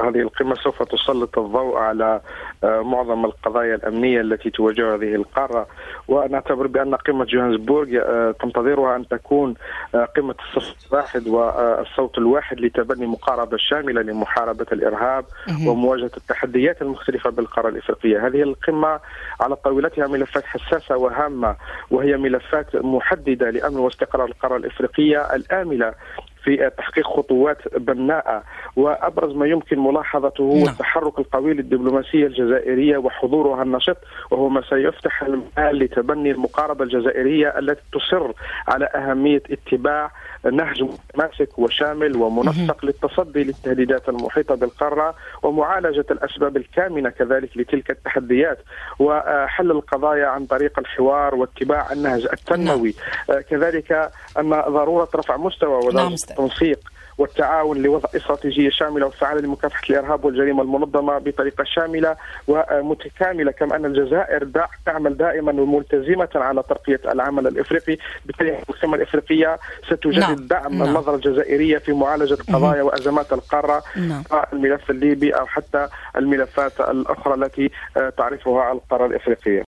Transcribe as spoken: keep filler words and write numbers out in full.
هذه القمة سوف تسلط الضوء على معظم القضايا الأمنية التي تواجه هذه القارة، ونعتبر بأن قمة جوهانسبورغ تنتظرها أن تكون قمة الصف الواحد والصوت الواحد لتبني مقاربة شاملة لمحاربة الإرهاب ومواجهة التحديات المختلفة بالقارة الإفريقية. هذه القمة على طاولتها ملفات حساسة وهامة، وهي ملفات محددة لأمن واستقرار القارة الإفريقية الآملة في تحقيق خطوات بناءة. وأبرز ما يمكن ملاحظته هو التحرك القوي للدبلوماسية الجزائرية وحضورها النشط، وهو ما سيفتح المجال لتبني المقاربة الجزائرية التي تصر على أهمية اتباع نهج متماسك وشامل ومنسق للتصدي للتهديدات المحيطة بالقارة ومعالجة الأسباب الكامنة كذلك لتلك التحديات، وحل القضايا عن طريق الحوار واتباع النهج التنموي. كذلك أن ضرورة رفع مستوى التنسيق والتعاون لوضع استراتيجية شاملة وفعالة لمكافحة الإرهاب والجريمة المنظمة بطريقة شاملة ومتكاملة، كما أن الجزائر تعمل دائما وملتزمة على ترقية العمل الإفريقي. بالتالي القمة الإفريقية ستجدد نعم. دعم نعم. النظرة الجزائرية في معالجة قضايا وأزمات القارة، نعم. الملف الليبي أو حتى الملفات الأخرى التي تعرفها القارة الإفريقية.